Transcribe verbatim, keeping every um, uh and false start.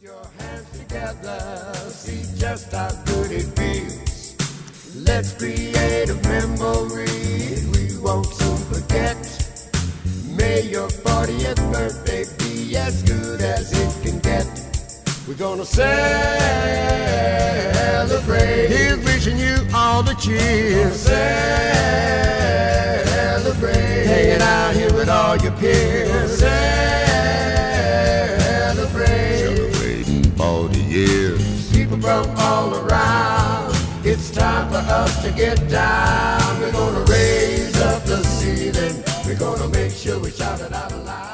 Your hands together, see just how good it feels. Let's create a memory we won't soon forget. May your fortieth birthday be as good as it can get. We're gonna celebrate. Here's wishing you all the cheers. Celebrate. Hanging out here with all your peers. Years. People from all around, it's time for us to get down. We're gonna raise up the ceiling, we're gonna make sure we shout it out loud.